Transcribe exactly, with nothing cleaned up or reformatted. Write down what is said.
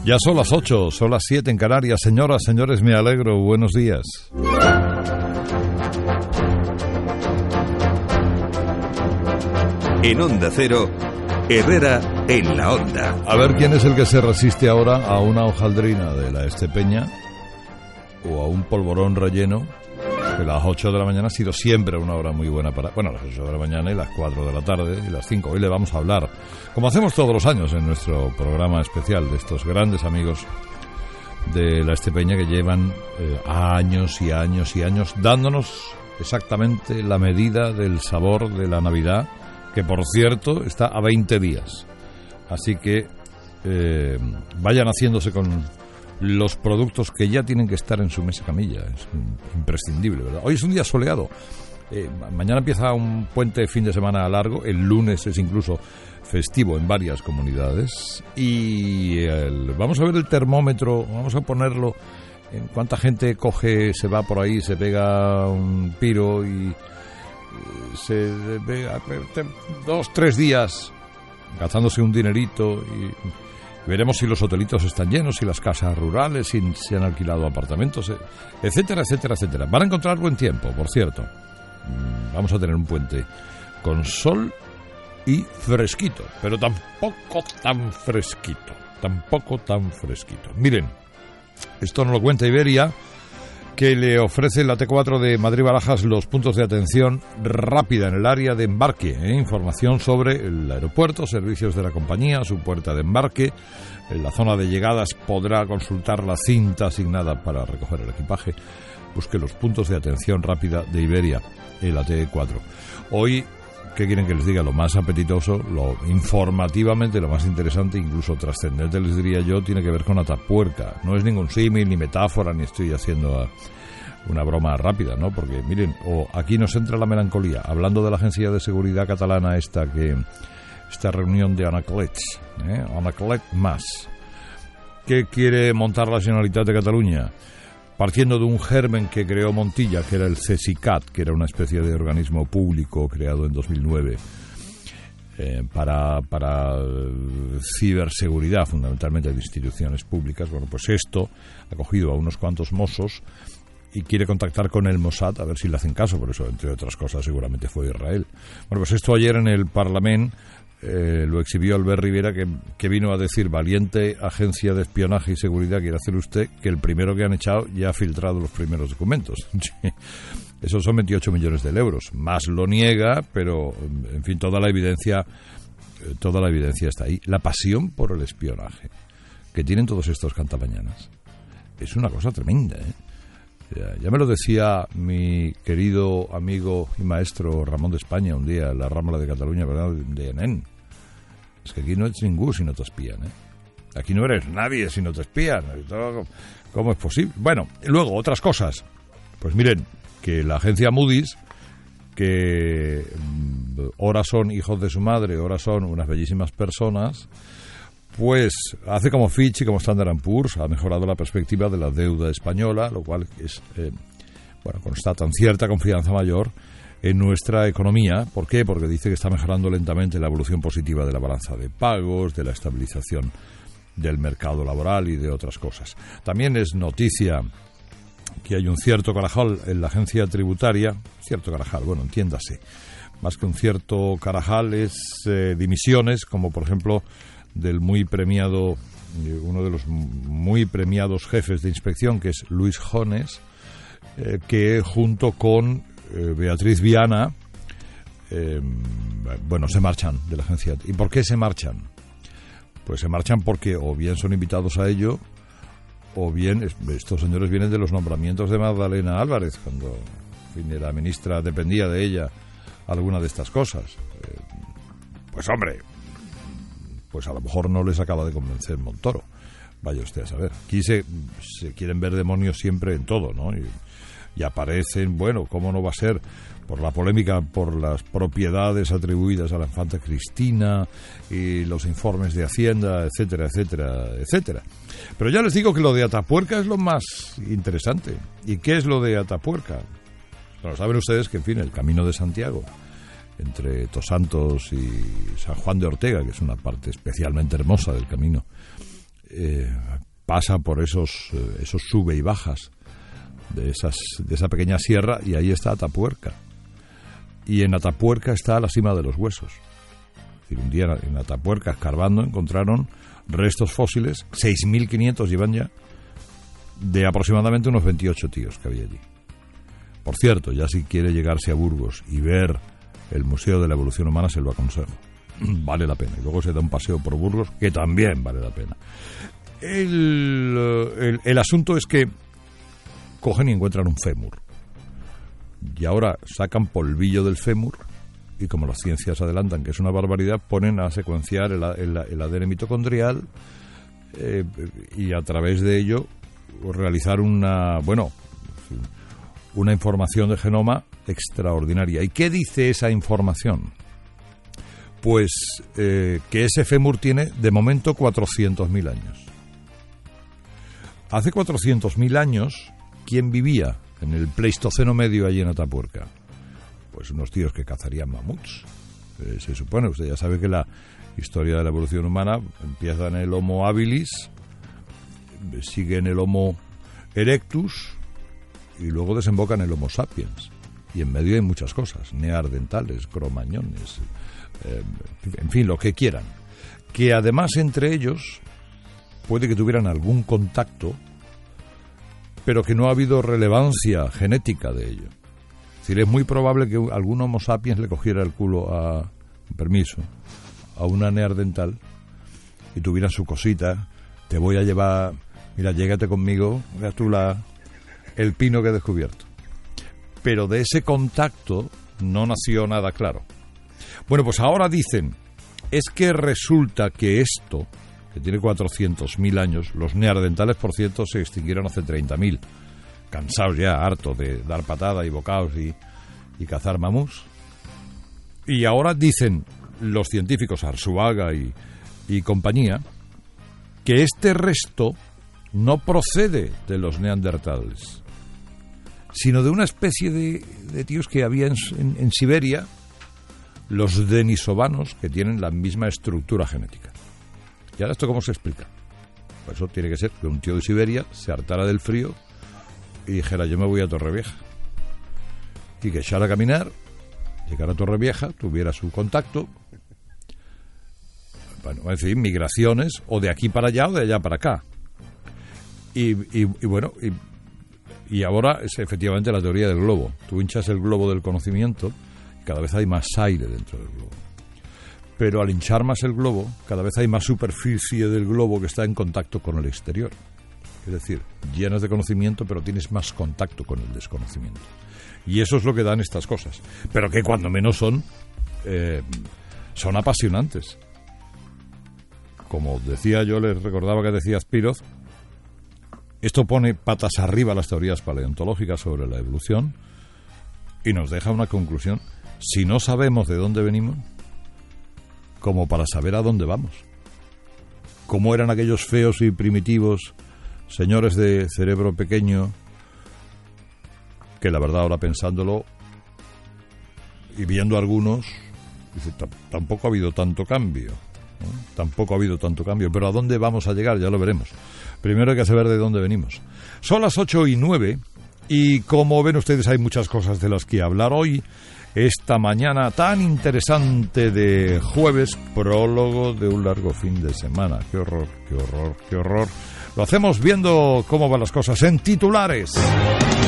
Ya son las ocho, son las siete en Canarias. Señoras, señores, me alegro. Buenos días. En Onda Cero, Herrera en la Onda. A ver quién es el que se resiste ahora a una hojaldrina de la Estepeña o a un polvorón relleno, que las ocho de la mañana ha sido siempre una hora muy buena para... Bueno, las ocho de la mañana y las cuatro de la tarde y las cinco. Hoy le vamos a hablar, como hacemos todos los años en nuestro programa especial, de estos grandes amigos de la Estepeña que llevan eh, años y años y años dándonos exactamente la medida del sabor de la Navidad, que por cierto está a veinte días. Así que eh, vayan haciéndose con los productos que ya tienen que estar en su mesa camilla. Es imprescindible, ¿verdad? Hoy es un día soleado. Eh, mañana empieza un puente de fin de semana largo. El lunes es incluso festivo en varias comunidades. Y el, vamos a ver el termómetro, vamos a ponerlo en cuánta gente coge, se va por ahí, se pega un piro y se pega dos, tres días gastándose un dinerito y veremos si los hotelitos están llenos, si las casas rurales, si se han alquilado apartamentos, etcétera, etcétera, etcétera. Van a encontrar buen tiempo, por cierto. Vamos a tener un puente con sol y fresquito, pero tampoco tan fresquito, tampoco tan fresquito. Miren, esto nos lo cuenta Iberia, que le ofrece la T cuatro de Madrid-Barajas los puntos de atención rápida en el área de embarque. ¿eh? Información sobre el aeropuerto, servicios de la compañía, su puerta de embarque. En la zona de llegadas podrá consultar la cinta asignada para recoger el equipaje. Busque los puntos de atención rápida de Iberia en la T cuatro. Hoy, ¿qué quieren que les diga? Lo más apetitoso, lo informativamente, lo más interesante, incluso trascendente, les diría yo, tiene que ver con Atapuerca. No es ningún símil, ni metáfora, ni estoy haciendo una broma rápida, ¿no? Porque, miren, o aquí nos entra la melancolía, hablando de la Agencia de Seguridad Catalana esta que... esta reunión de Anaclets, ¿eh? Anaclet más. ¿Qué quiere montar la Generalitat de Cataluña? Partiendo de un germen que creó Montilla, que era el CESICAT, que era una especie de organismo público creado en dos mil nueve eh, para, para ciberseguridad, fundamentalmente de instituciones públicas. Bueno, pues esto ha cogido a unos cuantos mozos y quiere contactar con el Mossad a ver si le hacen caso, por eso, entre otras cosas, seguramente fue Israel. Bueno, pues esto ayer en el Parlamento Eh, lo exhibió Albert Rivera, que, que vino a decir: valiente agencia de espionaje y seguridad quiere hacer usted, que el primero que han echado ya ha filtrado los primeros documentos. Esos son veintiocho millones de euros. Más lo niega, pero en fin, toda la evidencia eh, toda la evidencia está ahí. La pasión por el espionaje que tienen todos estos cantamañanas es una cosa tremenda, ¿eh? Ya, ya me lo decía mi querido amigo y maestro Ramón de España un día en la Rambla de Cataluña, ¿verdad? De Enén. Es que aquí no eres ningún si no te espían, ¿eh? Aquí no eres nadie si no te espían. ¿Cómo es posible? Bueno, luego, otras cosas. Pues miren, que la agencia Moody's, que ahora son hijos de su madre, ahora son unas bellísimas personas, pues hace como Fitch y como Standard and Poor's, ha mejorado la perspectiva de la deuda española, lo cual es, eh, bueno, constatan cierta confianza mayor en nuestra economía. ¿Por qué? Porque dice que está mejorando lentamente la evolución positiva de la balanza de pagos, de la estabilización del mercado laboral y de otras cosas. También es noticia que hay un cierto carajal en la agencia tributaria, cierto carajal, bueno, entiéndase, más que un cierto carajal es eh, dimisiones, como por ejemplo del muy premiado, uno de los muy premiados jefes de inspección, que es Luis Jones, eh, que junto con eh, Beatriz Viana, eh, bueno, se marchan de la agencia. ¿Y por qué se marchan? Pues se marchan porque o bien son invitados a ello, o bien estos señores vienen de los nombramientos de Magdalena Álvarez, cuando en fin, la ministra dependía de ella alguna de estas cosas. Eh, pues hombre, pues a lo mejor no les acaba de convencer Montoro. Vaya usted a saber. Aquí se, se quieren ver demonios siempre en todo, ¿no? Y, y aparecen, bueno, ¿cómo no va a ser? Por la polémica por las propiedades atribuidas a la infanta Cristina y los informes de Hacienda, etcétera, etcétera, etcétera. Pero ya les digo que lo de Atapuerca es lo más interesante. ¿Y qué es lo de Atapuerca? Bueno, saben ustedes que, en fin, el Camino de Santiago, entre Tosantos y San Juan de Ortega, que es una parte especialmente hermosa del camino, eh, pasa por esos, eh, esos sube y bajas de, esas, de esa pequeña sierra, y ahí está Atapuerca. Y en Atapuerca está la cima de los huesos. Es decir, un día en Atapuerca, escarbando, encontraron restos fósiles, seis mil quinientos llevan ya, de aproximadamente unos veintiocho tíos que había allí. Por cierto, ya si quiere llegarse a Burgos y ver el Museo de la Evolución Humana, se lo aconsejo. Vale la pena. Y luego se da un paseo por Burgos, que también vale la pena. El, el, el asunto es que cogen y encuentran un fémur. Y ahora sacan polvillo del fémur, y como las ciencias adelantan que es una barbaridad, ponen a secuenciar el, el, el A D N mitocondrial eh, y a través de ello realizar una, bueno, una información de genoma extraordinaria. ¿Y qué dice esa información? Pues eh, que ese fémur tiene de momento cuatrocientos mil años. Hace cuatrocientos mil años, ¿quién vivía en el Pleistoceno medio allí en Atapuerca? Pues unos tíos que cazarían mamuts. Eh, se supone, usted ya sabe que la historia de la evolución humana empieza en el Homo habilis, sigue en el Homo erectus y luego desemboca en el Homo sapiens. Y en medio hay muchas cosas, neandertales, cromañones, eh, en fin, lo que quieran. Que además entre ellos puede que tuvieran algún contacto, pero que no ha habido relevancia genética de ello. Es decir, es muy probable que algún Homo sapiens le cogiera el culo a, permiso, a una neandertal y tuviera su cosita, te voy a llevar, mira, llégate conmigo, mira tú la, el pino que he descubierto. Pero de ese contacto no nació nada claro. Bueno, pues ahora dicen, es que resulta que esto, que tiene cuatrocientos mil años, los neandertales, por cierto, se extinguieron hace treinta mil, cansados ya, hartos de dar patadas y bocados y, y cazar mamuts. Y ahora dicen los científicos, Arzuaga y, y compañía, que este resto no procede de los neandertales, sino de una especie de, de tíos que había en, en, en Siberia, los denisovanos, que tienen la misma estructura genética. ¿Y ahora esto cómo se explica? Pues eso tiene que ser que un tío de Siberia se hartara del frío y dijera, yo me voy a Torrevieja. Y que echara a caminar, llegara a Torrevieja, tuviera su contacto. Bueno, es decir, migraciones, o de aquí para allá o de allá para acá. Y, y, y bueno, y, y ahora es efectivamente la teoría del globo. Tú hinchas el globo del conocimiento y cada vez hay más aire dentro del globo. Pero al hinchar más el globo, cada vez hay más superficie del globo que está en contacto con el exterior. Es decir, llenas de conocimiento, pero tienes más contacto con el desconocimiento. Y eso es lo que dan estas cosas. Pero que cuando menos son, eh, son apasionantes. Como decía yo, les recordaba que decía Spiroz, esto pone patas arriba las teorías paleontológicas sobre la evolución y nos deja una conclusión. Si no sabemos de dónde venimos, como para saber a dónde vamos. ¿Cómo eran aquellos feos y primitivos señores de cerebro pequeño que la verdad ahora pensándolo y viendo algunos, dice, tampoco ha habido tanto cambio, ¿no? Tampoco ha habido tanto cambio, pero ¿a dónde vamos a llegar? Ya lo veremos. Primero hay que saber de dónde venimos. Son las ocho y nueve y como ven ustedes hay muchas cosas de las que hablar hoy. Esta mañana tan interesante de jueves, prólogo de un largo fin de semana. Qué horror, qué horror, qué horror. Lo hacemos viendo cómo van las cosas en titulares.